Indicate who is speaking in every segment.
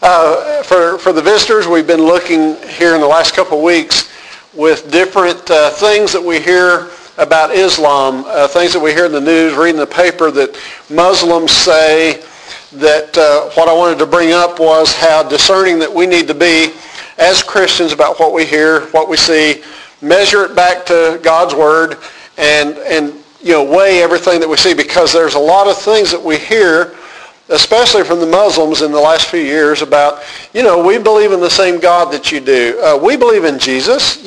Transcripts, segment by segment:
Speaker 1: For the visitors, we've been looking here in the last couple of weeks with different things that we hear about Islam, things that we hear in the news, reading the paper that Muslims say that what I wanted to bring up was how discerning that we need to be as Christians about what we hear, what we see, measure it back to God's Word, and weigh everything that we see, because there's a lot of things that we hear, especially from the Muslims in the last few years, about, we believe in the same God that you do. We believe in Jesus,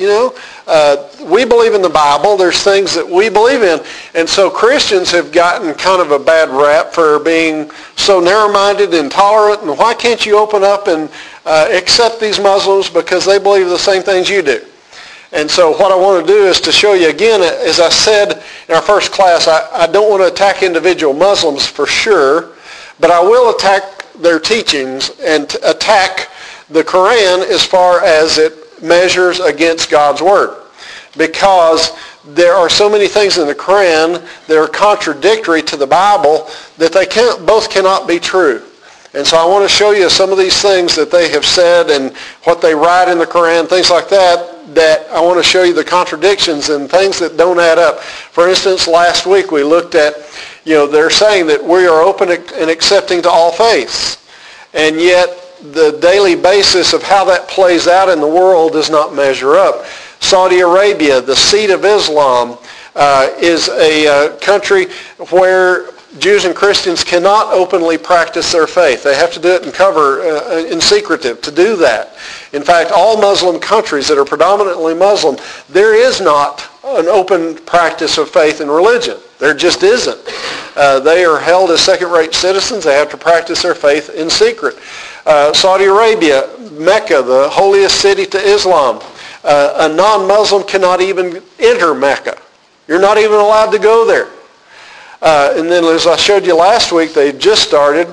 Speaker 1: we believe in the Bible. There's things that we believe in. And so Christians have gotten kind of a bad rap for being so narrow-minded and intolerant. And why can't you open up and accept these Muslims because they believe the same things you do? And so what I want to do is to show you again, as I said in our first class, I don't want to attack individual Muslims for sure, but I will attack their teachings and attack the Quran as far as it measures against God's Word. Because there are so many things in the Quran that are contradictory to the Bible that they both cannot be true. And so I want to show you some of these things that they have said and what they write in the Quran, things like that I want to show you the contradictions and things that don't add up. For instance, last week we looked at, they're saying that we are open and accepting to all faiths. And yet the daily basis of how that plays out in the world does not measure up. Saudi Arabia, the seat of Islam, is a country where Jews and Christians cannot openly practice their faith. They have to do it in cover, in secretive, to do that. In fact, all Muslim countries that are predominantly Muslim, there is not an open practice of faith and religion. There just isn't. They are held as second-rate citizens. They have to practice their faith in secret. Saudi Arabia, Mecca, the holiest city to Islam, a non-Muslim cannot even enter Mecca. You're not even allowed to go there. And then, as I showed you last week, they just started.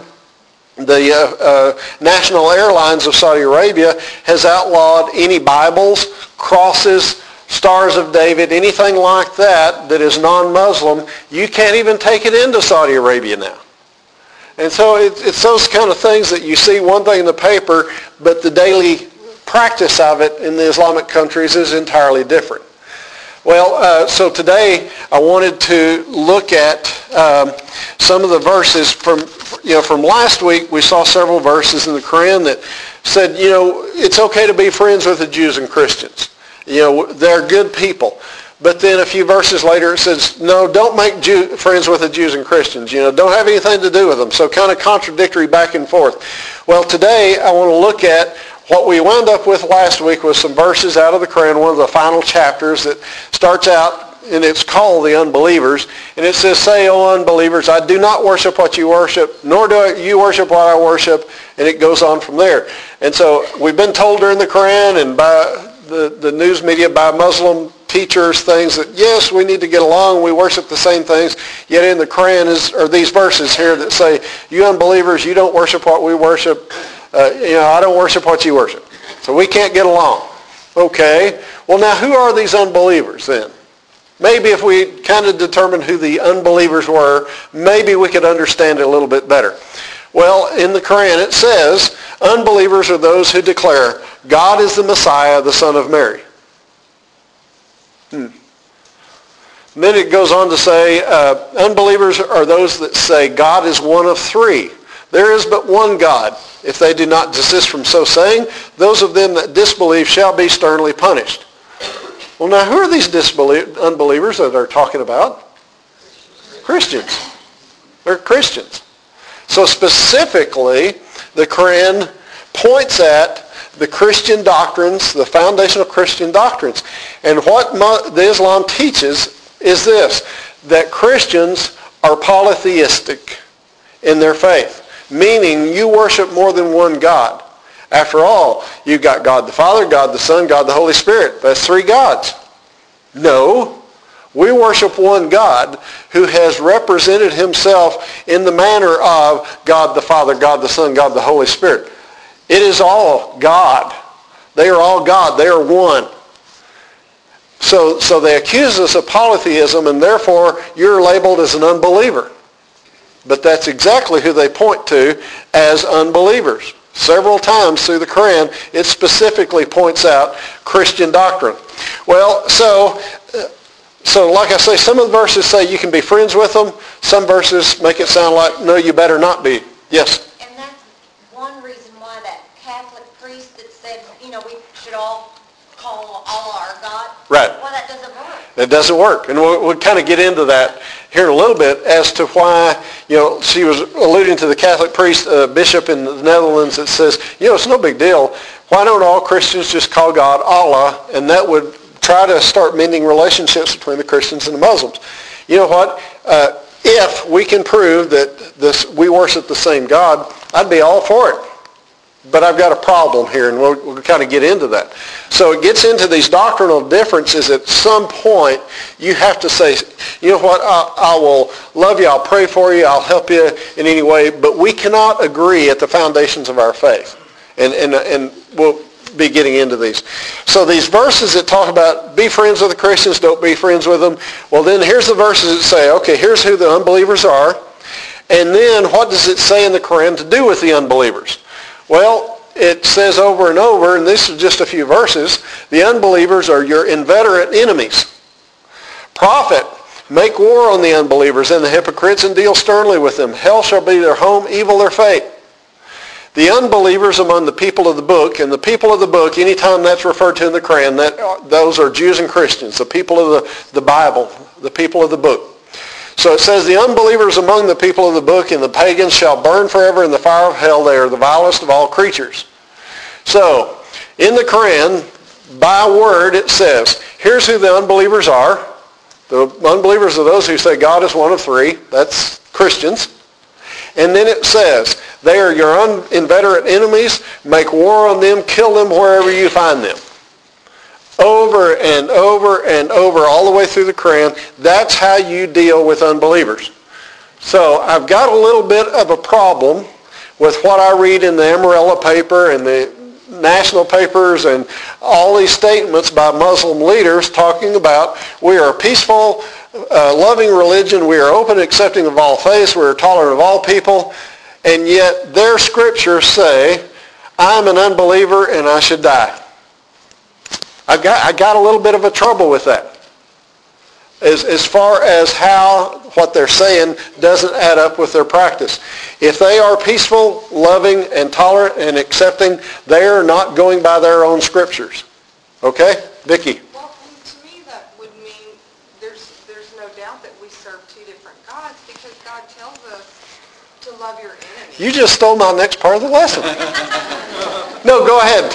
Speaker 1: The National Airlines of Saudi Arabia has outlawed any Bibles, crosses, Stars of David, anything like that is non-Muslim. You can't even take it into Saudi Arabia now. And so it's those kind of things that you see one thing in the paper, but the daily practice of it in the Islamic countries is entirely different. Well, so today I wanted to look at some of the verses from last week. We saw several verses in the Quran that said, it's okay to be friends with the Jews and Christians. They're good people. But then a few verses later it says, no, don't make friends with the Jews and Christians. Don't have anything to do with them. So kind of contradictory back and forth. Well, today I want to look at what we wound up with last week was some verses out of the Quran, one of the final chapters that starts out, and it's called the Unbelievers. And it says, say, O unbelievers, I do not worship what you worship, nor do you worship what I worship. And it goes on from there. And so we've been told during the Quran and by the news media, by Muslim teachers, things that, yes, we need to get along, we worship the same things. Yet in the Quran are these verses here that say, you unbelievers, you don't worship what we worship. I don't worship what you worship. So we can't get along. Okay. Well, now who are these unbelievers then? Maybe if we kind of determine who the unbelievers were, maybe we could understand it a little bit better. Well, in the Quran it says, unbelievers are those who declare, God is the Messiah, the Son of Mary. And then it goes on to say, unbelievers are those that say, God is one of three. There is but one God. If they do not desist from so saying, those of them that disbelieve shall be sternly punished. Well, now who are these unbelievers that they're talking about? Christians. They're Christians. So specifically, the Quran points at the Christian doctrines, the foundational Christian doctrines. And what the Islam teaches is this, that Christians are polytheistic in their faith. Meaning you worship more than one God. After all, you've got God the Father, God the Son, God the Holy Spirit. That's three gods. No, we worship one God who has represented himself in the manner of God the Father, God the Son, God the Holy Spirit. It is all God. They are all God. They are one. So they accuse us of polytheism, and therefore you're labeled as an unbeliever. But that's exactly who they point to as unbelievers. Several times through the Quran, it specifically points out Christian doctrine. Well, so like I say, some of the verses say you can be friends with them. Some verses make it sound like, no, you better not be. Yes?
Speaker 2: And that's one reason why that Catholic priest that said, we should all call Allah our God.
Speaker 1: Right.
Speaker 2: Well, that doesn't work.
Speaker 1: It doesn't work. And we'll kind of get into that here in a little bit as to why, she was alluding to the Catholic priest, bishop in the Netherlands that says, it's no big deal. Why don't all Christians just call God Allah? And that would try to start mending relationships between the Christians and the Muslims. You know what? If we can prove that we worship the same God, I'd be all for it. But I've got a problem here, and we'll kind of get into that. So it gets into these doctrinal differences. At some point, you have to say, you know what, I will love you, I'll pray for you, I'll help you in any way, but we cannot agree at the foundations of our faith. And we'll be getting into these. So these verses that talk about be friends with the Christians, don't be friends with them. Well, then here's the verses that say, okay, here's who the unbelievers are. And then what does it say in the Quran to do with the unbelievers? Well, it says over and over, and this is just a few verses, the unbelievers are your inveterate enemies. Prophet, make war on the unbelievers and the hypocrites and deal sternly with them. Hell shall be their home, evil their fate. The unbelievers among the people of the book, and the people of the book, anytime that's referred to in the Quran, those are Jews and Christians, the people of the Bible, the people of the book. So it says, the unbelievers among the people of the book and the pagans shall burn forever in the fire of hell. They are the vilest of all creatures. So, in the Quran, by word, it says, here's who the unbelievers are. The unbelievers are those who say God is one of three. That's Christians. And then it says, they are your inveterate enemies. Make war on them. Kill them wherever you find them. Over and over and over, all the way through the Quran, that's how you deal with unbelievers. So I've got a little bit of a problem with what I read in the Amarella paper and the national papers and all these statements by Muslim leaders talking about we are a peaceful, loving religion, we are open and accepting of all faiths, we are tolerant of all people, and yet their scriptures say, I'm an unbeliever and I should die. I got a little bit of a trouble with that. As far as how what they're saying doesn't add up with their practice. If they are peaceful, loving, and tolerant and accepting, they are not going by their own scriptures. Okay? Vicki?
Speaker 3: Well, to me that would mean there's no doubt that we serve two different gods because God tells us to love your enemies.
Speaker 1: You just stole my next part of the lesson. No, go ahead.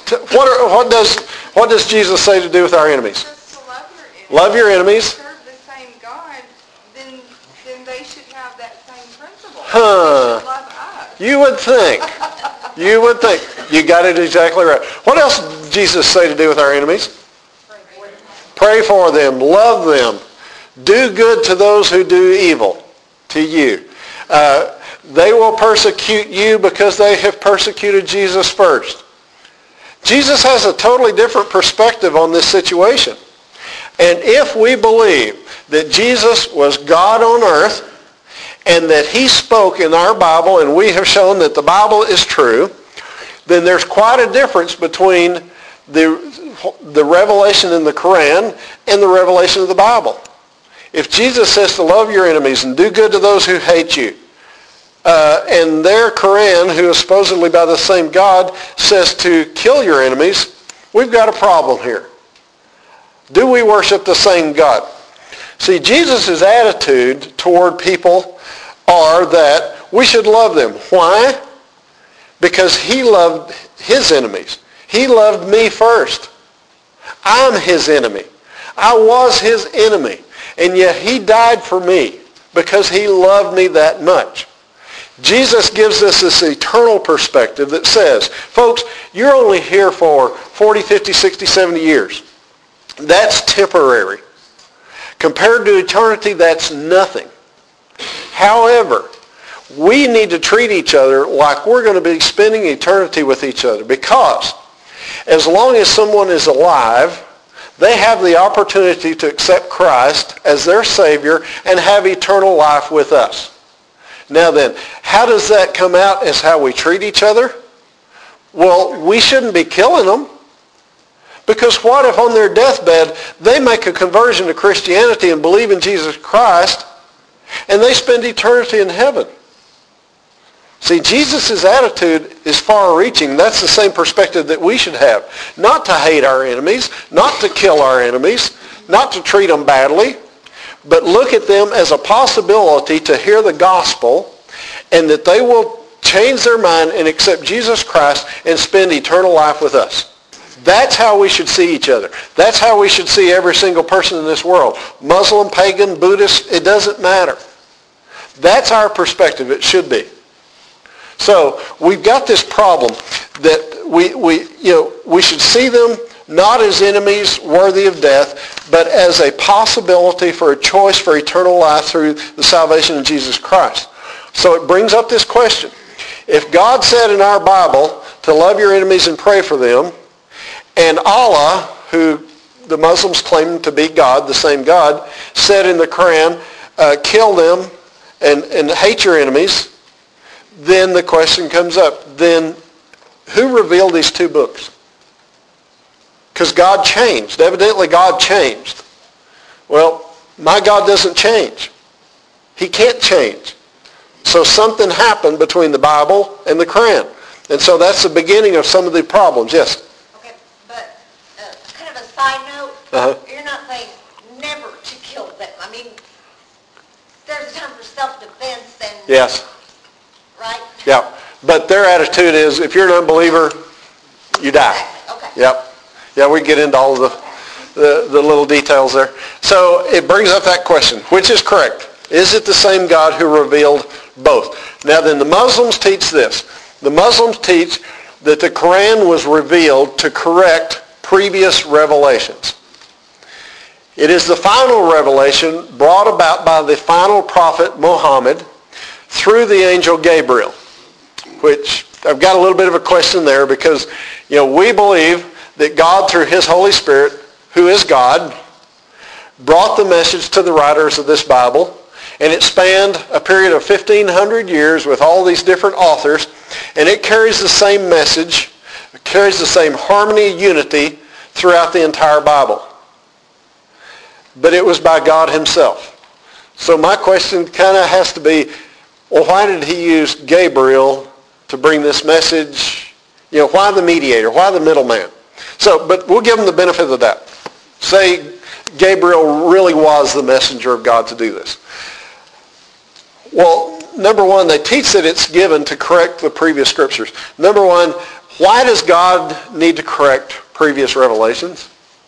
Speaker 1: What does Jesus say to do with our enemies?
Speaker 3: Just to love your enemies.
Speaker 1: Love your enemies.
Speaker 3: If they serve the same God, then they should have that same principle.
Speaker 1: Huh.
Speaker 3: They should love us.
Speaker 1: You would think. You would think. You got it exactly right. What else did Jesus say to do with our enemies? Pray for them. Love them. Do good to those who do evil to you. They will persecute you because they have persecuted Jesus first. Jesus has a totally different perspective on this situation. And if we believe that Jesus was God on earth and that he spoke in our Bible and we have shown that the Bible is true, then there's quite a difference between the revelation in the Quran and the revelation of the Bible. If Jesus says to love your enemies and do good to those who hate you, and their Quran, who is supposedly by the same God, says to kill your enemies, we've got a problem here. Do we worship the same God? See, Jesus' attitude toward people are that we should love them. Why? Because he loved his enemies. He loved me first. I'm his enemy. I was his enemy. And yet he died for me because he loved me that much. Jesus gives us this eternal perspective that says, folks, you're only here for 40, 50, 60, 70 years. That's temporary. Compared to eternity, that's nothing. However, we need to treat each other like we're going to be spending eternity with each other because as long as someone is alive, they have the opportunity to accept Christ as their Savior and have eternal life with us. Now then, how does that come out as how we treat each other? Well, we shouldn't be killing them. Because what if on their deathbed they make a conversion to Christianity and believe in Jesus Christ and they spend eternity in heaven? See, Jesus' attitude is far-reaching. That's the same perspective that we should have. Not to hate our enemies, not to kill our enemies, not to treat them badly, but look at them as a possibility to hear the gospel and that they will change their mind and accept Jesus Christ and spend eternal life with us. That's how we should see each other. That's how we should see every single person in this world. Muslim, pagan, Buddhist, it doesn't matter. That's our perspective. It should be. So we've got this problem that we should see them not as enemies worthy of death, but as a possibility for a choice for eternal life through the salvation of Jesus Christ. So it brings up this question. If God said in our Bible to love your enemies and pray for them, and Allah, who the Muslims claim to be God, the same God, said in the Quran, kill them and hate your enemies, then the question comes up, then who revealed these two books? Because God changed. Evidently God changed. Well, my God doesn't change. He can't change. So something happened between the Bible and the Quran. And so that's the beginning of some of the problems. Yes?
Speaker 2: Okay, but kind of a side note, You're not saying never to kill them. I mean, there's a time for self-defense and...
Speaker 1: Yes.
Speaker 2: Right?
Speaker 1: Yeah. But their attitude is, if you're an unbeliever, you die.
Speaker 2: Exactly. Okay.
Speaker 1: Yep. Yeah, we get into all of the little details there. So it brings up that question, which is correct? Is it the same God who revealed both? Now then, the Muslims teach this. The Muslims teach that the Quran was revealed to correct previous revelations. It is the final revelation brought about by the final prophet Muhammad through the angel Gabriel, which I've got a little bit of a question there because, we believe that God, through his Holy Spirit, who is God, brought the message to the writers of this Bible, and it spanned a period of 1,500 years with all these different authors, and it carries the same message, it carries the same harmony, unity throughout the entire Bible. But it was by God himself. So my question kind of has to be, well, why did he use Gabriel to bring this message? Why the mediator? Why the middleman? So, but we'll give him the benefit of the doubt. Say Gabriel really was the messenger of God to do this. Well, number one, they teach that it's given to correct the previous scriptures. Number one, why does God need to correct previous revelations?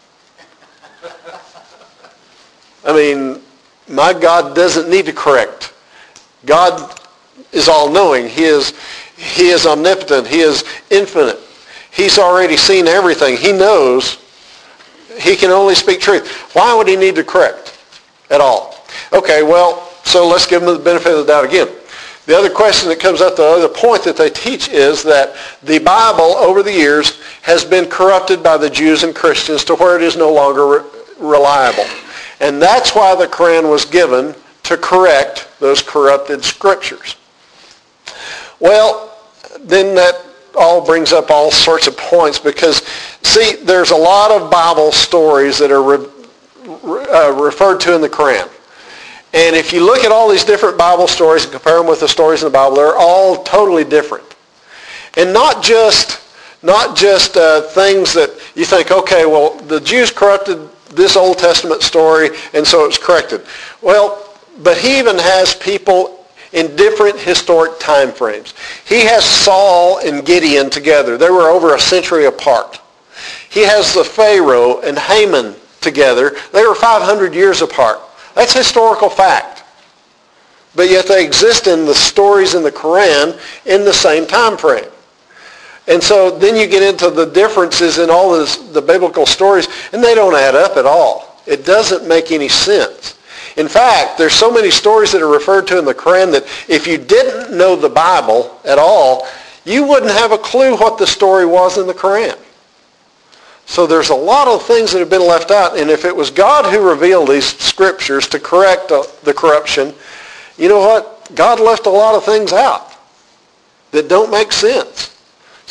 Speaker 1: I mean, my God doesn't need to correct. God is all-knowing. He is omnipotent. He is infinite. He's already seen everything. He knows. He can only speak truth. Why would he need to correct at all? Okay, well, so let's give him the benefit of the doubt again. The other question that comes up, the other point that they teach is that the Bible over the years has been corrupted by the Jews and Christians to where it is no longer reliable. And that's why the Quran was given to correct those corrupted scriptures. Well, then that all brings up all sorts of points because, see, there's a lot of Bible stories that are referred to in the Quran. And if you look at all these different Bible stories and compare them with the stories in the Bible, they're all totally different. And not just things that you think, okay, well, the Jews corrupted this Old Testament story, and so it's corrected. Well, but he even has people in different historic time frames. He has Saul and Gideon together. They were over a century apart. He has the Pharaoh and Haman together. They were 500 years apart. That's historical fact. But yet they exist in the stories in the Quran in the same time frame. And so then you get into the differences in all the biblical stories, and they don't add up at all. It doesn't make any sense. In fact, there's so many stories that are referred to in the Quran that if you didn't know the Bible at all, you wouldn't have a clue what the story was in the Quran. So there's a lot of things that have been left out, and if it was God who revealed these scriptures to correct the corruption, you know what? God left a lot of things out that don't make sense.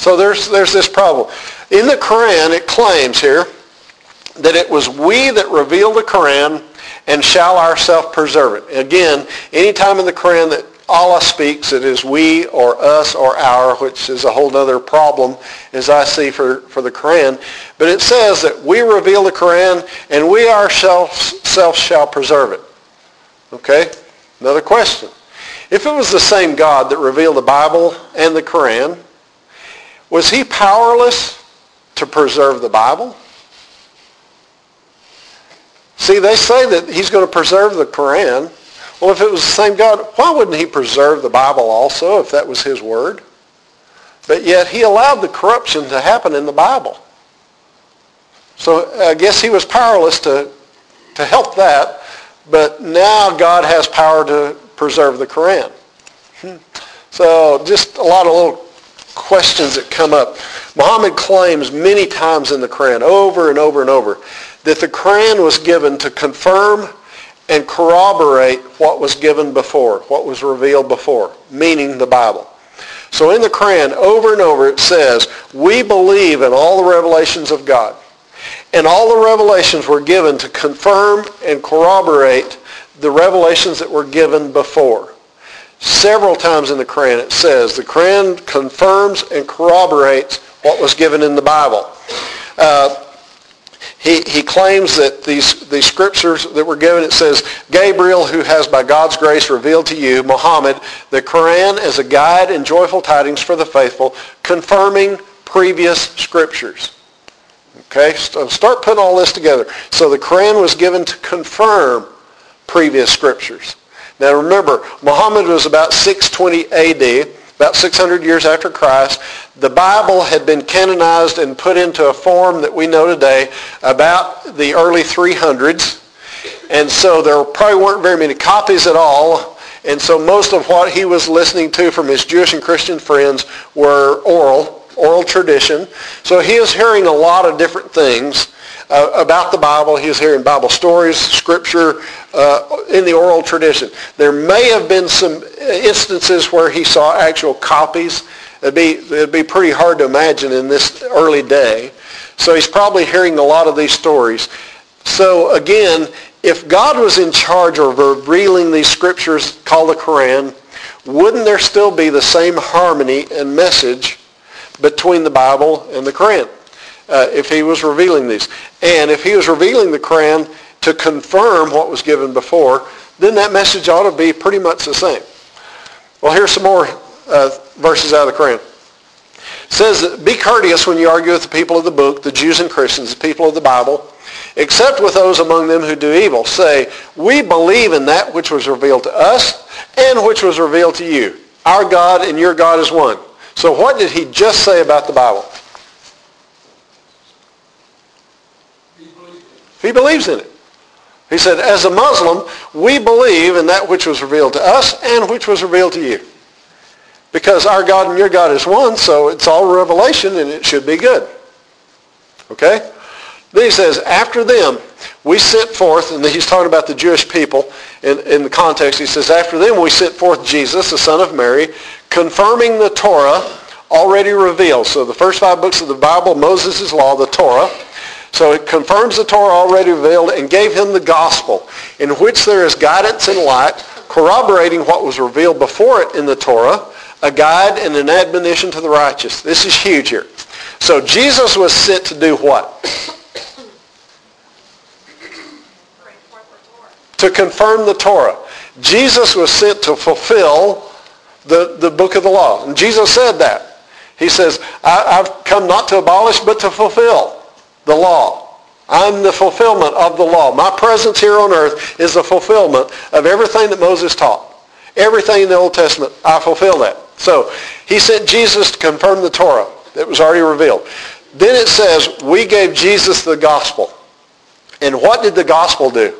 Speaker 1: So there's this problem. In the Quran, it claims here that it was we that revealed the Quran and shall ourselves preserve it. Again, anytime in the Quran that Allah speaks, it is we or us or our, which is a whole other problem as I see for the Quran. But it says that we reveal the Quran and we ourselves shall preserve it. Okay? Another question. If it was the same God that revealed the Bible and the Quran, was he powerless to preserve the Bible? See, they say that he's going to preserve the Quran. Well, if it was the same God, why wouldn't he preserve the Bible also if that was his word? But yet he allowed the corruption to happen in the Bible. So I guess he was powerless to help that, but now God has power to preserve the Quran. So just a lot of little questions that come up. Muhammad claims many times in the Quran, over and over and over, that the Quran was given to confirm and corroborate what was given before, what was revealed before, meaning the Bible. So in the Quran, over and over, it says, we believe in all the revelations of God. And all the revelations were given to confirm and corroborate the revelations that were given before. Several times in the Quran it says the Quran confirms and corroborates what was given in the Bible. He claims that these scriptures that were given, it says, Gabriel, who has by God's grace revealed to you, Muhammad, the Quran as a guide and joyful tidings for the faithful, confirming previous scriptures. Okay, so start putting all this together. So the Quran was given to confirm previous scriptures. Now remember, Muhammad was about 620 AD, about 600 years after Christ. The Bible had been canonized and put into a form that we know today about the early 300s. And so there probably weren't very many copies at all. And so most of what he was listening to from his Jewish and Christian friends were oral tradition. So he was hearing a lot of different things about the Bible. He was hearing Bible stories, scripture, in the oral tradition. There may have been some instances where he saw actual copies. It'd be pretty hard to imagine in this early day. So he's probably hearing a lot of these stories. So again, if God was in charge of revealing these scriptures called the Quran, wouldn't there still be the same harmony and message between the Bible and the Quran if he was revealing these? And if he was revealing the Quran to confirm what was given before, then that message ought to be pretty much the same. Well, here's some more verses out of the Quran. It says, be courteous when you argue with the people of the book, the Jews and Christians, the people of the Bible, except with those among them who do evil. Say, we believe in that which was revealed to us and which was revealed to you. Our God and your God is one. So what did he just say about the Bible? He believes in it. He said, as a Muslim, we believe in that which was revealed to us and which was revealed to you. Because our God and your God is one, so it's all revelation and it should be good. Okay? Then he says, after them, we sent forth, and he's talking about the Jewish people in the context. He says, after them we sent forth Jesus, the son of Mary, confirming the Torah already revealed. So the first 5 books of the Bible, Moses' law, the Torah. So it confirms the Torah already revealed and gave him the gospel, in which there is guidance and light, corroborating what was revealed before it in the Torah, a guide and an admonition to the righteous. This is huge here. So Jesus was sent to do what? To confirm the Torah. Jesus was sent to fulfill the book of the law. And Jesus said that. He says, I've come not to abolish, but to fulfill the law. I'm the fulfillment of the law. My presence here on earth is the fulfillment of everything that Moses taught. Everything in the Old Testament, I fulfill that. So he sent Jesus to confirm the Torah that was already revealed. Then it says, we gave Jesus the gospel. And what did the gospel do?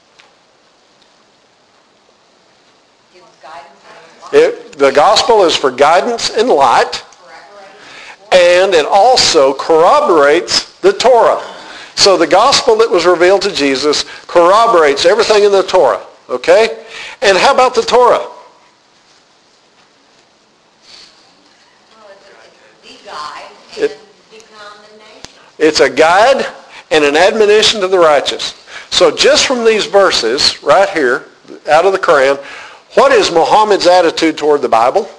Speaker 1: The gospel is for guidance and light, and it also corroborates the Torah. So the gospel that was revealed to Jesus corroborates everything in the Torah. Okay? And how about the Torah?
Speaker 2: Well, it's the guide.
Speaker 1: It's a guide and an admonition to the righteous. So just from these verses right here, out of the Quran, what is Muhammad's attitude toward the Bible?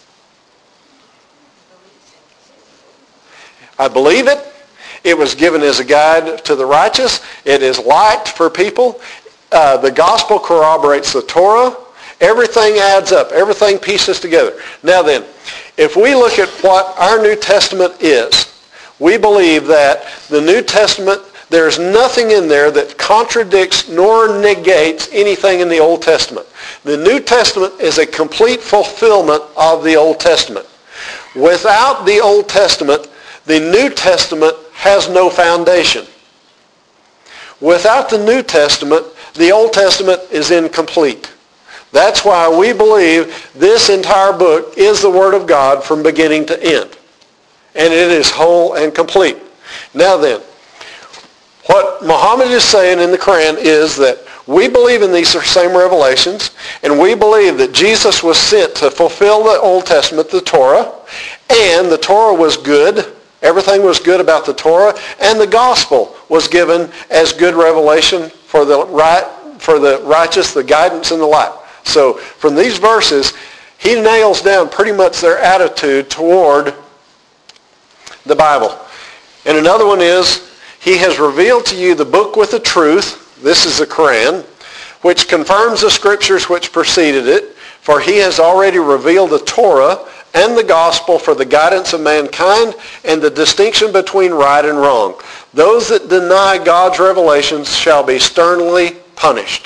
Speaker 1: I believe it. It was given as a guide to the righteous. It is liked for people. The gospel corroborates the Torah. Everything adds up. Everything pieces together. Now then, if we look at what our New Testament is, we believe that the New Testament, there's nothing in there that contradicts nor negates anything in the Old Testament. The New Testament is a complete fulfillment of the Old Testament. Without the Old Testament, the New Testament has no foundation. Without the New Testament, the Old Testament is incomplete. That's why we believe this entire book is the Word of God from beginning to end. And it is whole and complete. Now then, what Muhammad is saying in the Quran is that we believe in these same revelations, and we believe that Jesus was sent to fulfill the Old Testament, the Torah, and the Torah was good. Everything was good about the Torah, and the gospel was given as good revelation for the righteous, the guidance, and the light. So from these verses, he nails down pretty much their attitude toward the Bible. And another one is, he has revealed to you the book with the truth, this is the Quran, which confirms the scriptures which preceded it, for he has already revealed the Torah and the gospel for the guidance of mankind and the distinction between right and wrong. Those that deny God's revelations shall be sternly punished.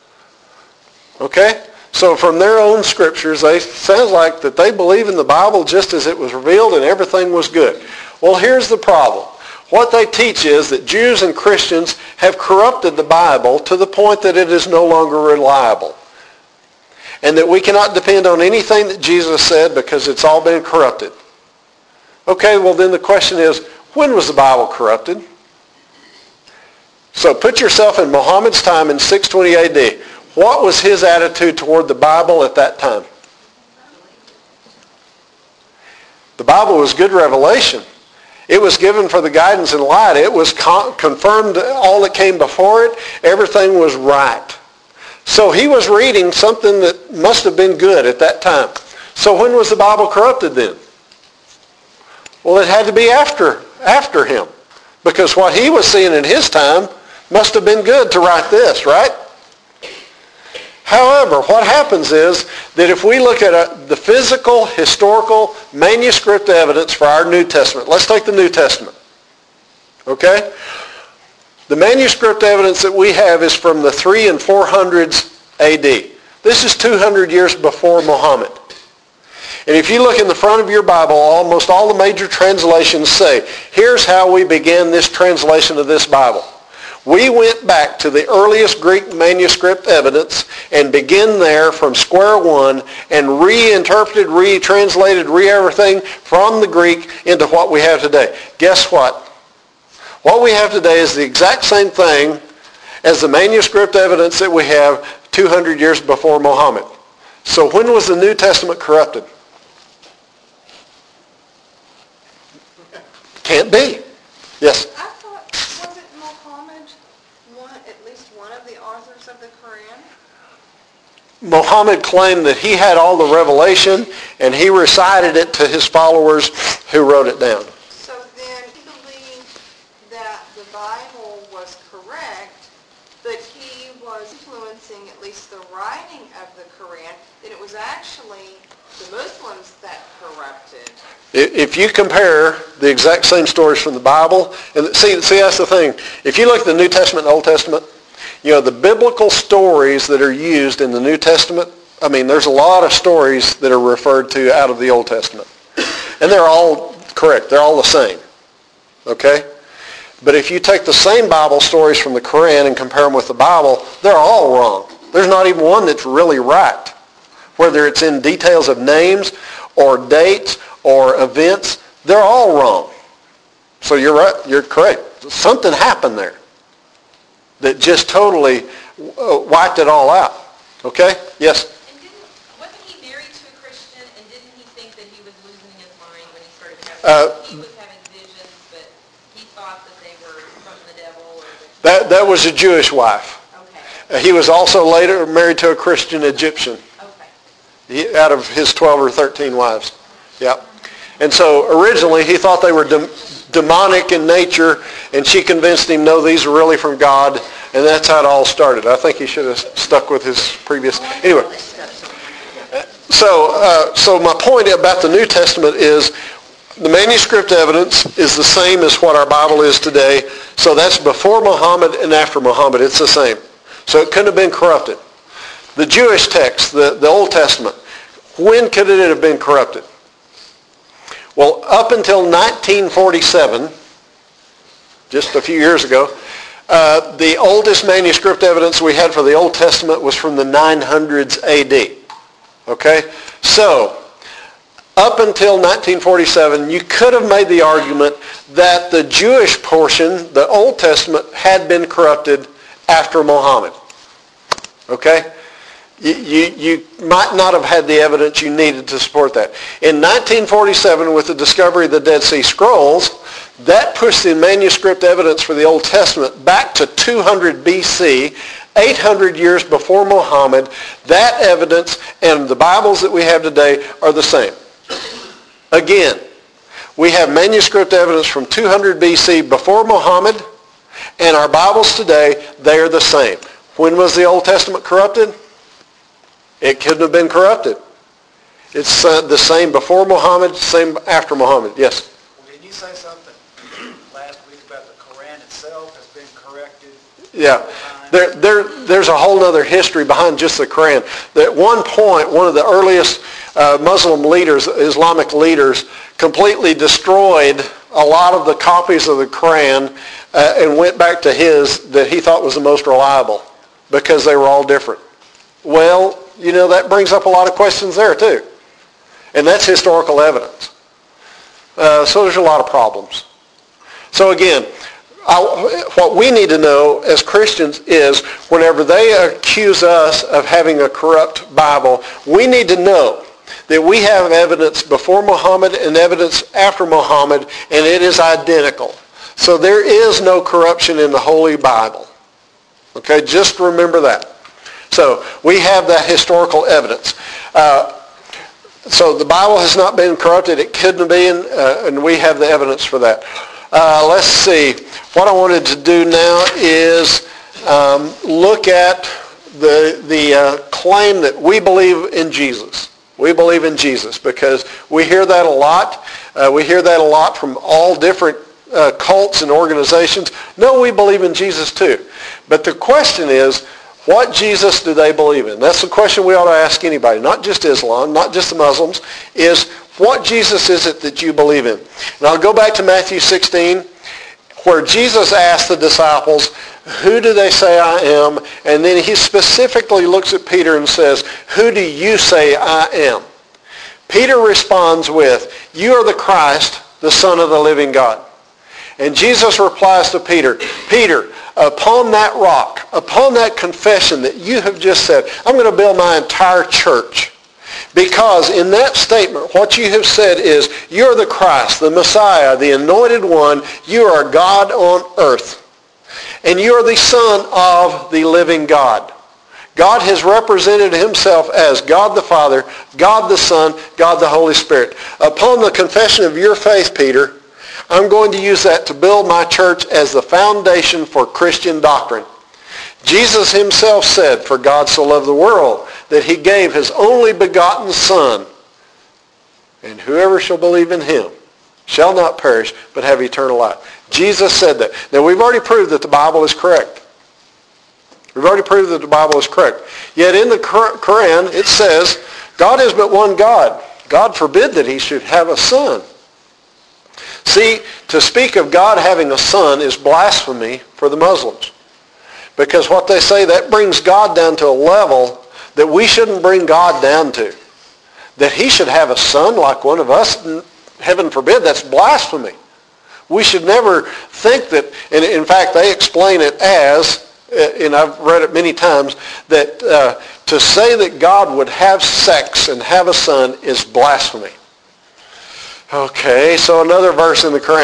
Speaker 1: Okay? So from their own scriptures, they sounds like that they believe in the Bible just as it was revealed and everything was good. Well, here's the problem. What they teach is that Jews and Christians have corrupted the Bible to the point that it is no longer reliable. And that we cannot depend on anything that Jesus said because it's all been corrupted. Okay, well then the question is, when was the Bible corrupted? So put yourself in Muhammad's time in 620 AD. What was his attitude toward the Bible at that time? The Bible was good revelation. It was given for the guidance and light. It was confirmed all that came before it. Everything was right. So he was reading something that must have been good at that time. So when was the Bible corrupted then? Well, it had to be after him. Because what he was seeing in his time must have been good to write this, right? However, what happens is that if we look at the physical, historical, manuscript evidence for our New Testament, let's take the New Testament, okay? The manuscript evidence that we have is from the 300s and 400s AD. This is 200 years before Muhammad. And if you look in the front of your Bible, almost all the major translations say, here's how we began this translation of this Bible. We went back to the earliest Greek manuscript evidence and began there from square one and reinterpreted, retranslated, everything from the Greek into what we have today. Guess what? What we have today is the exact same thing as the manuscript evidence that we have 200 years before Muhammad. So when was the New Testament corrupted? Can't be. Yes?
Speaker 3: I thought, was it Muhammad, at least one of the authors of the Quran?
Speaker 1: Muhammad claimed that he had all the revelation and he recited it to his followers who wrote it down.
Speaker 3: So then he believed that the Bible was correct, but he was influencing at least the writing of the Quran, that it was actually the Muslims that corrupted.
Speaker 1: If you compare the exact same stories from the Bible, and see that's the thing. If you look at the New Testament and Old Testament, you know, the biblical stories that are used in the New Testament, I mean, there's a lot of stories that are referred to out of the Old Testament. And they're all correct. They're all the same. Okay? But if you take the same Bible stories from the Quran and compare them with the Bible, they're all wrong. There's not even one that's really right. Whether it's in details of names or dates or events, they're all wrong. So you're right, you're correct. Something happened there that just totally wiped it all out. Okay? Yes?
Speaker 4: And wasn't he married to a Christian, and didn't he think that he was losing his mind when he started having he was having
Speaker 3: thought that they were from the devil? Or
Speaker 1: That was a Jewish wife.
Speaker 3: Okay.
Speaker 1: He was also later married to a Christian Egyptian.
Speaker 3: Okay.
Speaker 1: Out of his 12 or 13 wives. Yep. And so originally he thought they were demonic in nature, and she convinced him, no, these are really from God, and that's how it all started. I think he should have stuck with his previous... Anyway. So my point about the New Testament is the manuscript evidence is the same as what our Bible is today. So that's before Muhammad and after Muhammad. It's the same. So it couldn't have been corrupted. The Jewish text, the Old Testament, when could it have been corrupted? Well, up until 1947, just a few years ago, the oldest manuscript evidence we had for the Old Testament was from the 900s AD. Okay? So, up until 1947, you could have made the argument that the Jewish portion, the Old Testament, had been corrupted after Muhammad. Okay? You might not have had the evidence you needed to support that. In 1947, with the discovery of the Dead Sea Scrolls, that pushed the manuscript evidence for the Old Testament back to 200 BC, 800 years before Muhammad. That evidence and the Bibles that we have today are the same. Again, we have manuscript evidence from 200 BC before Muhammad, and our Bibles today, they are the same. When was the Old Testament corrupted? It couldn't have been corrupted. It's the same before Muhammad, same after Muhammad. Yes?
Speaker 4: Well, didn't you say something last week about the Quran itself has been corrected?
Speaker 1: Yeah. There's a whole other history behind just the Quran. At one point, one of the earliest Muslim leaders, Islamic leaders, completely destroyed a lot of the copies of the Quran and went back to his that he thought was the most reliable because they were all different. Well, you know, that brings up a lot of questions there too. And that's historical evidence. So there's a lot of problems. So again, what we need to know as Christians is whenever they accuse us of having a corrupt Bible, we need to know that we have evidence before Muhammad and evidence after Muhammad, and it is identical. So there is no corruption in the Holy Bible. Okay, just remember that. So we have that historical evidence. So the Bible has not been corrupted. It couldn't have been, and we have the evidence for that. Let's see. What I wanted to do now is look at the claim that we believe in Jesus. We believe in Jesus because we hear that a lot. We hear that a lot from all different cults and organizations. No, we believe in Jesus too. But the question is, what Jesus do they believe in? That's the question we ought to ask anybody, not just Islam, not just the Muslims, is what Jesus is it that you believe in? And I'll go back to Matthew 16, where Jesus asked the disciples, who do they say I am? And then he specifically looks at Peter and says, who do you say I am? Peter responds with, you are the Christ, the Son of the living God. And Jesus replies to Peter, Peter, upon that rock, upon that confession that you have just said, I'm going to build my entire church. Because in that statement, what you have said is, you're the Christ, the Messiah, the anointed one. You are God on earth. And you are the Son of the living God. God has represented himself as God the Father, God the Son, God the Holy Spirit. Upon the confession of your faith, Peter, I'm going to use that to build my church as the foundation for Christian doctrine. Jesus himself said, for God so loved the world that he gave his only begotten Son, and whoever shall believe in him shall not perish but have eternal life. Jesus said that. Now we've already proved that the Bible is correct. We've already proved that the Bible is correct. Yet in the Quran it says, God is but one God. God forbid that he should have a son. See, to speak of God having a son is blasphemy for the Muslims. Because what they say, that brings God down to a level that we shouldn't bring God down to. That he should have a son like one of us, heaven forbid, that's blasphemy. We should never think that, and in fact they explain it as, and I've read it many times, that to say that God would have sex and have a son is blasphemy. Okay, so another verse in the Quran.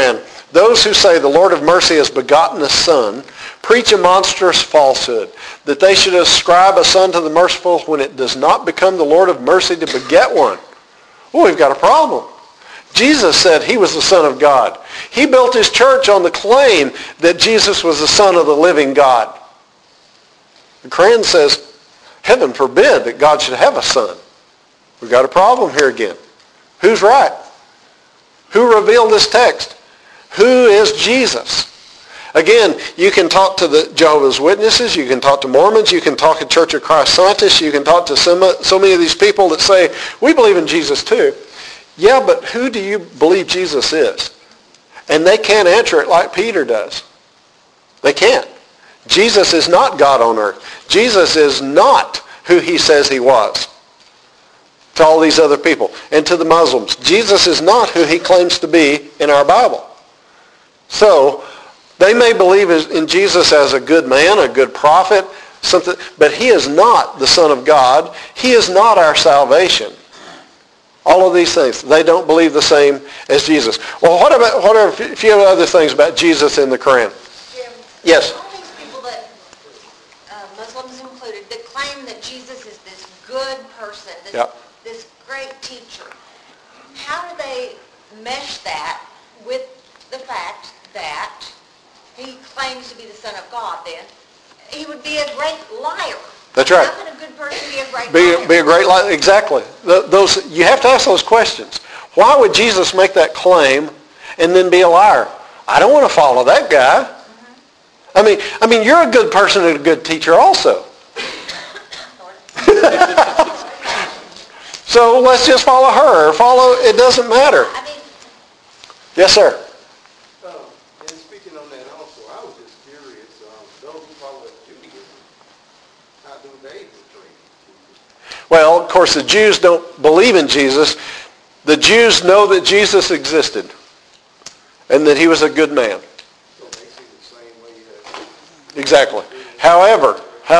Speaker 1: Those who say the Lord of mercy has begotten a son preach a monstrous falsehood, that they should ascribe a son to the merciful when it does not become the Lord of mercy to beget one. Well, we've got a problem. Jesus said he was the Son of God. He built his church on the claim that Jesus was the Son of the living God. The Quran says, heaven forbid that God should have a son. We've got a problem here again. Who's right? Who revealed this text? Who is Jesus? Again, you can talk to the Jehovah's Witnesses, you can talk to Mormons, you can talk to Church of Christ scientists, you can talk to so many of these people that say, we believe in Jesus too. Yeah, but who do you believe Jesus is? And they can't answer it like Peter does. They can't. Jesus is not God on earth. Jesus is not who he says he was to all these other people. And to the Muslims, Jesus is not who he claims to be in our Bible. So, they may believe in Jesus as a good man, a good prophet, something, but he is not the Son of God. He is not our salvation. All of these things, they don't believe the same as Jesus. Well, what are a few other things about Jesus in the Quran?
Speaker 2: Jim,
Speaker 1: Yes.
Speaker 2: all these people that, Muslims included, that claim that Jesus is this good person, this great teacher, how do they mesh that with the fact that he claims to be the Son of God then? He would be a great liar.
Speaker 1: That's right.
Speaker 2: How can a good person be a great liar?
Speaker 1: Be a great liar. Exactly. You have to ask those questions. Why would Jesus make that claim and then be a liar? I don't want to follow that guy. Mm-hmm. I mean, you're a good person and a good teacher also. So let's just follow her. It doesn't matter. Yes, sir.
Speaker 5: And speaking on that also, I was just curious, those who follow Judaism, how do they portray Jesus?
Speaker 1: Well, of course, the Jews don't believe in Jesus. The Jews know that Jesus existed and that he was a good man.
Speaker 5: So they see the same way that...
Speaker 1: Exactly. However,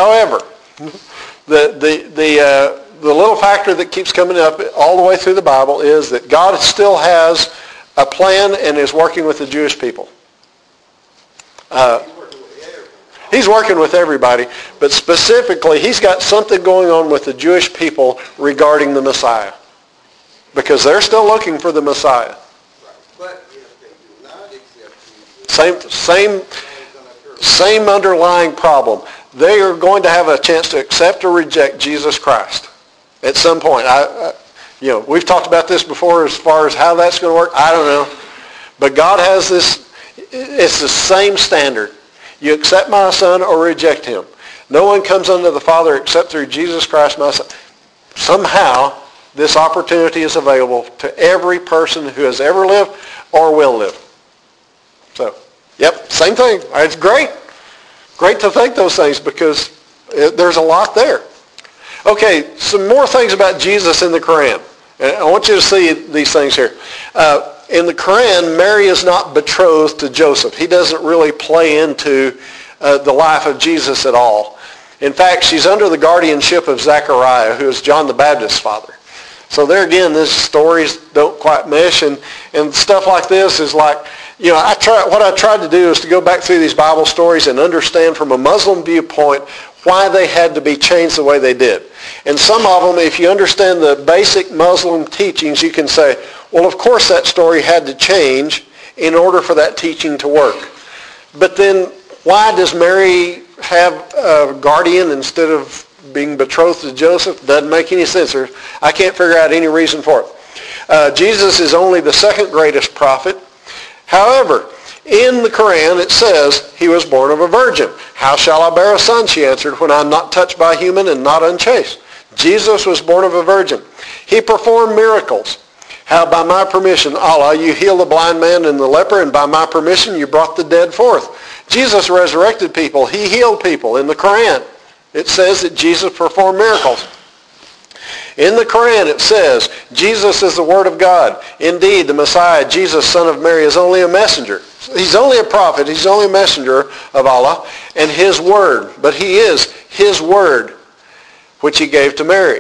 Speaker 1: the little factor that keeps coming up all the way through the Bible is that God still has a plan and is working with the Jewish people. He's working with everybody, but specifically, he's got something going on with the Jewish people regarding the Messiah, because they're still looking for the Messiah.
Speaker 5: Right. But if they do not accept Jesus,
Speaker 1: Same underlying problem. They are going to have a chance to accept or reject Jesus Christ at some point. We've talked about this before as far as how that's going to work. I don't know. But God has this, it's the same standard. You accept my son or reject him. No one comes unto the Father except through Jesus Christ, my son. Somehow, this opportunity is available to every person who has ever lived or will live. So, yep, same thing. It's great. Great to think those things because there's a lot there. Okay, some more things about Jesus in the Quran. I want you to see these things here. In the Quran, Mary is not betrothed to Joseph. He doesn't really play into the life of Jesus at all. In fact, she's under the guardianship of Zechariah, who is John the Baptist's father. So there again, these stories don't quite mesh, and stuff like this is like, what I tried to do is to go back through these Bible stories and understand from a Muslim viewpoint why they had to be changed the way they did. And some of them, if you understand the basic Muslim teachings, you can say, well, of course that story had to change in order for that teaching to work. But then why does Mary have a guardian instead of being betrothed to Joseph? Doesn't make any sense. I can't figure out any reason for it. Jesus is only the second greatest prophet. However, in the Quran it says he was born of a virgin. How shall I bear a son, she answered, when I am not touched by human and not unchaste? Jesus was born of a virgin. He performed miracles. How by my permission, Allah, you healed the blind man and the leper, and by my permission you brought the dead forth. Jesus resurrected people. He healed people. In the Quran, it says that Jesus performed miracles. In the Quran, it says, Jesus is the Word of God. Indeed, the Messiah, Jesus, son of Mary, is only a messenger. He's only a prophet. He's only a messenger of Allah and his Word. But he is his Word, which he gave to Mary.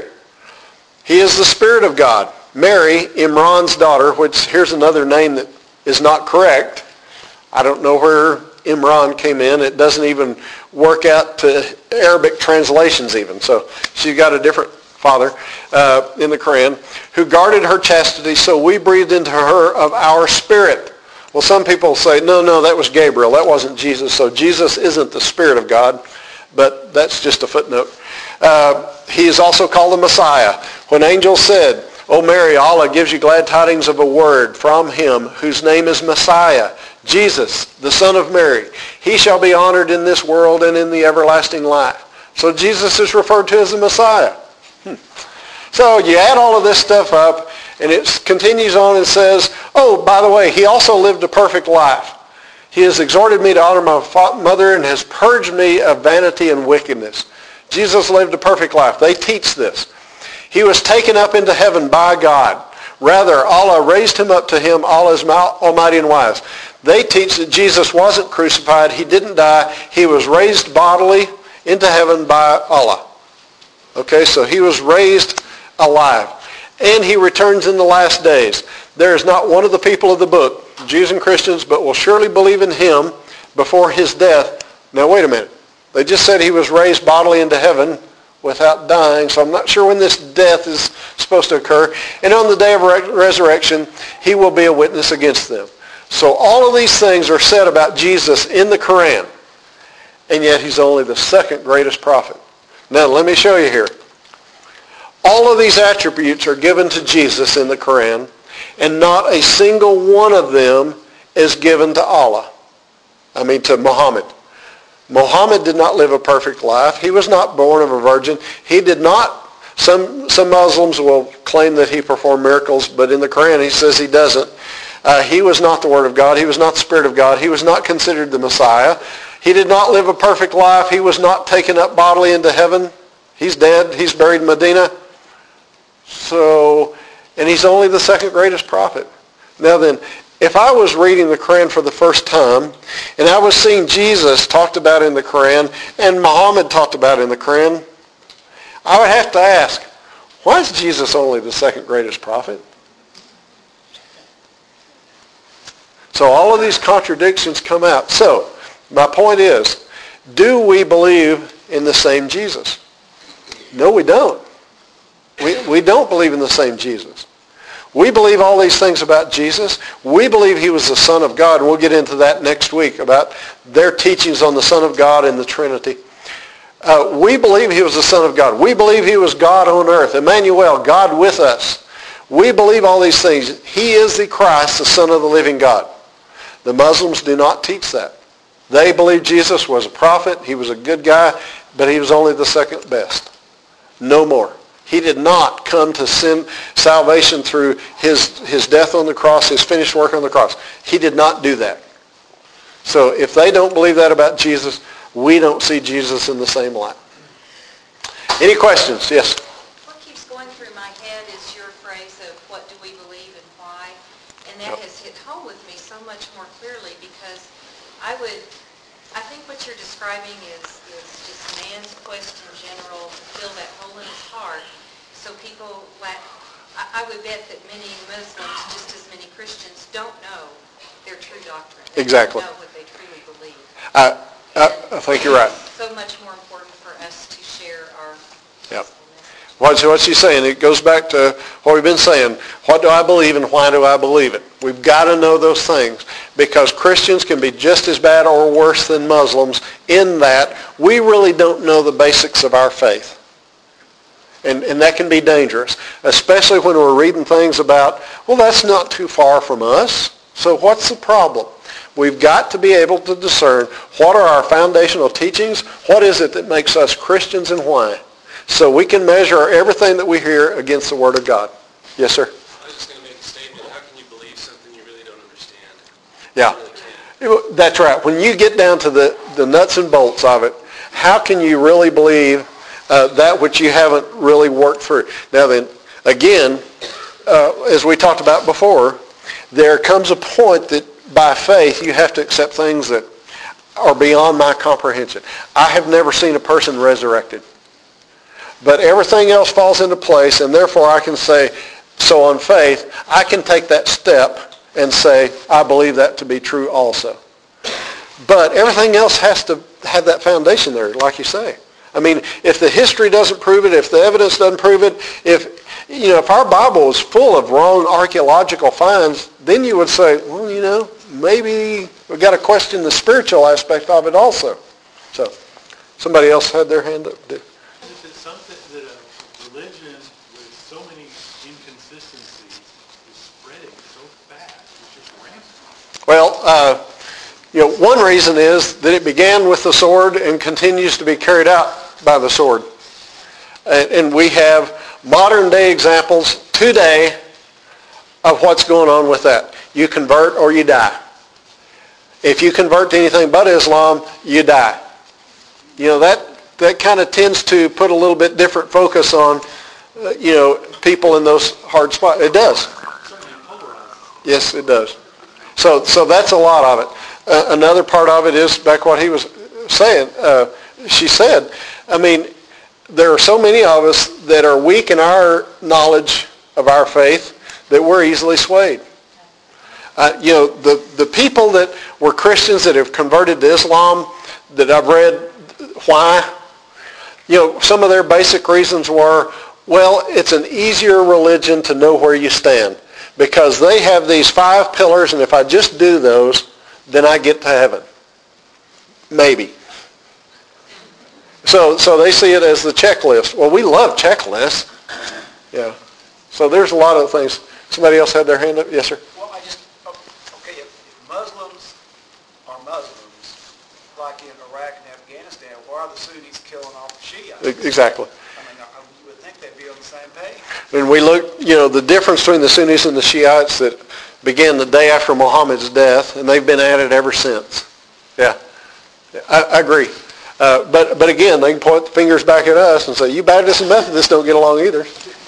Speaker 1: He is the Spirit of God. Mary, Imran's daughter, which here's another name that is not correct. I don't know where Imran came in. It doesn't even work out to Arabic translations even. So she's got a different father in the Quran, who guarded her chastity, so we breathed into her of our spirit. Well, some people say, no, that was Gabriel. That wasn't Jesus. So Jesus isn't the Spirit of God, but that's just a footnote. He is also called the Messiah. When angels said, O Mary, Allah gives you glad tidings of a word from him whose name is Messiah, Jesus, the Son of Mary. He shall be honored in this world and in the everlasting life. So Jesus is referred to as the Messiah. So you add all of this stuff up, and it continues on and says, oh, by the way, he also lived a perfect life. He has exhorted me to honor my mother and has purged me of vanity and wickedness. Jesus lived a perfect life. They teach this. He was taken up into heaven by God. Rather, Allah raised him up to him. Allah is almighty and wise. They teach that Jesus wasn't crucified. He didn't die. He was raised bodily into heaven by Allah. Okay, so he was raised alive. And he returns in the last days. There is not one of the people of the book, Jews and Christians, but will surely believe in him before his death. Now wait a minute. They just said he was raised bodily into heaven without dying, so I'm not sure when this death is supposed to occur. And on the day of resurrection, he will be a witness against them. So all of these things are said about Jesus in the Quran, and yet he's only the second greatest prophet. Now let me show you here. All of these attributes are given to Jesus in the Quran, and not a single one of them is given to Allah. To Muhammad. Muhammad did not live a perfect life. He was not born of a virgin. He did not. Some Muslims will claim that he performed miracles, but in the Quran he says he doesn't. He was not the Word of God. He was not the Spirit of God. He was not considered the Messiah. He did not live a perfect life. He was not taken up bodily into heaven. He's dead. He's buried in Medina. And he's only the second greatest prophet. Now then, if I was reading the Quran for the first time, and I was seeing Jesus talked about in the Quran, and Muhammad talked about in the Quran, I would have to ask, why is Jesus only the second greatest prophet? So all of these contradictions come out. So, my point is, do we believe in the same Jesus? No, we don't. We don't believe in the same Jesus. We believe all these things about Jesus. We believe he was the Son of God. And we'll get into that next week about their teachings on the Son of God and the Trinity. We believe he was the Son of God. We believe he was God on earth. Emmanuel, God with us. We believe all these things. He is the Christ, the Son of the living God. The Muslims do not teach that. They believe Jesus was a prophet. He was a good guy, but he was only the second best. No more. He did not come to send salvation through his death on the cross, his finished work on the cross. He did not do that. So if they don't believe that about Jesus, we don't see Jesus in the same light. Any questions? Yes?
Speaker 2: What keeps going through my head is your phrase of what do we believe and why. And that has hit home with me so much more clearly because I think what you're describing is just man's quest in general to fill that hole in his heart. So people I would bet that many Muslims, just as many Christians, don't know their true doctrine. They
Speaker 1: Exactly.
Speaker 2: don't know what they truly believe.
Speaker 1: I think you're right.
Speaker 2: It's so much more important for us to share our
Speaker 1: Yep. What's she saying? It goes back to what we've been saying. What do I believe and why do I believe it? We've got to know those things because Christians can be just as bad or worse than Muslims in that we really don't know the basics of our faith. And that can be dangerous, especially when we're reading things about, well, that's not too far from us. So what's the problem? We've got to be able to discern what are our foundational teachings, what is it that makes us Christians and why. So we can measure everything that we hear against the Word of God. Yes, sir?
Speaker 6: I was just going to make a statement. How can you believe something you really don't understand?
Speaker 1: Yeah.
Speaker 6: You really can't.
Speaker 1: That's right. When you get down to the nuts and bolts of it, how can you really believe that which you haven't really worked through? Now then, again, as we talked about before, there comes a point that by faith you have to accept things that are beyond my comprehension. I have never seen a person resurrected. But everything else falls into place, and therefore I can say, so on faith, I can take that step and say, I believe that to be true also. But everything else has to have that foundation there, like you say. I mean, if the history doesn't prove it, if the evidence doesn't prove it, if our Bible is full of wrong archaeological finds, then you would say, well, maybe we've got to question the spiritual aspect of it also. So, somebody else had their hand up.
Speaker 7: If it's something that a religion with so many inconsistencies is spreading so fast, it's just rampant.
Speaker 1: Well, one reason is that it began with the sword and continues to be carried out by the sword. And we have modern day examples today of what's going on with that. You convert or you die. If you convert to anything but Islam, you die. That kind of tends to put a little bit different focus on, people in those hard spots. It does. Yes, it does. So that's a lot of it. Another part of it is back what he was saying. She said, there are so many of us that are weak in our knowledge of our faith that we're easily swayed. The people that were Christians that have converted to Islam, that I've read why, some of their basic reasons were, well, it's an easier religion to know where you stand because they have these 5 pillars, and if I just do those, then I get to heaven. Maybe. So they see it as the checklist. Well, we love checklists. Yeah. So there's a lot of things. Somebody else had their hand up? Yes, sir.
Speaker 4: Well, okay, if Muslims are Muslims, like in Iraq and Afghanistan, why are the Sunnis killing off the Shiites?
Speaker 1: Exactly.
Speaker 4: I would think they'd be on the same page.
Speaker 1: And we look, the difference between the Sunnis and the Shiites that began the day after Muhammad's death, and they've been at it ever since. Yeah, I agree. But again, they can point the fingers back at us and say, you Baptists and Methodists don't get along either.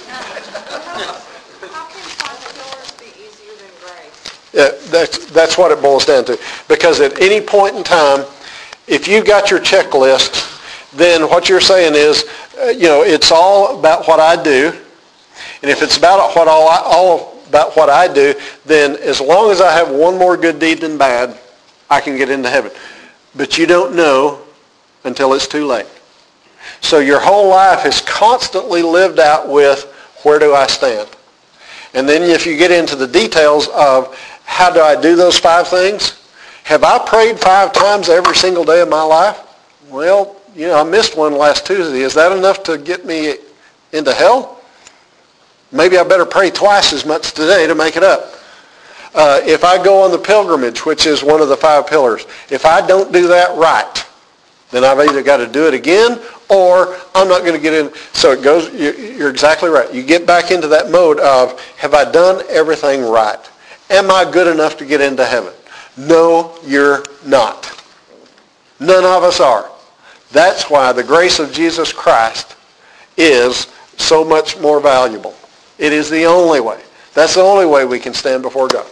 Speaker 3: How can 5 pillars be easier than grace?
Speaker 1: Yeah, that's what it boils down to. Because at any point in time, if you got your checklist, then what you're saying is, it's all about what I do. And if it's about all about what I do, then as long as I have one more good deed than bad, I can get into heaven. But you don't know until it's too late. So your whole life is constantly lived out with, where do I stand? And then if you get into the details of how do I do those 5 things, have I prayed 5 times every single day of my life? Well, I missed one last Tuesday. Is that enough to get me into hell? Maybe I better pray twice as much today to make it up. If I go on the pilgrimage, which is one of the 5 pillars, if I don't do that right, then I've either got to do it again or I'm not going to get in. So it goes, you're exactly right. You get back into that mode of, have I done everything right? Am I good enough to get into heaven? No, you're not. None of us are. That's why the grace of Jesus Christ is so much more valuable. It is the only way. That's the only way we can stand before God.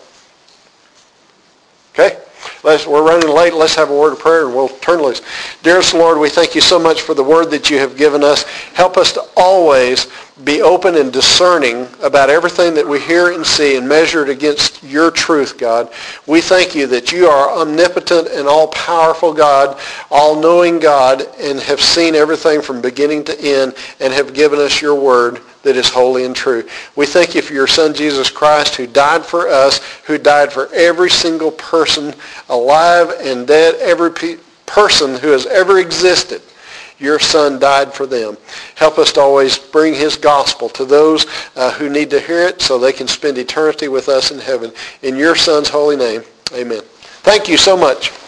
Speaker 1: Okay? We're running late. Let's have a word of prayer and we'll turn loose. Dearest Lord, we thank you so much for the word that you have given us. Help us to always be open and discerning about everything that we hear and see and measure it against your truth, God. We thank you that you are omnipotent and all-powerful God, all-knowing God, and have seen everything from beginning to end and have given us your word that is holy and true. We thank you for your Son, Jesus Christ, who died for us, who died for every single person, alive and dead, every person who has ever existed. Your Son died for them. Help us to always bring his gospel to those who need to hear it so they can spend eternity with us in heaven. In your Son's holy name, amen. Thank you so much.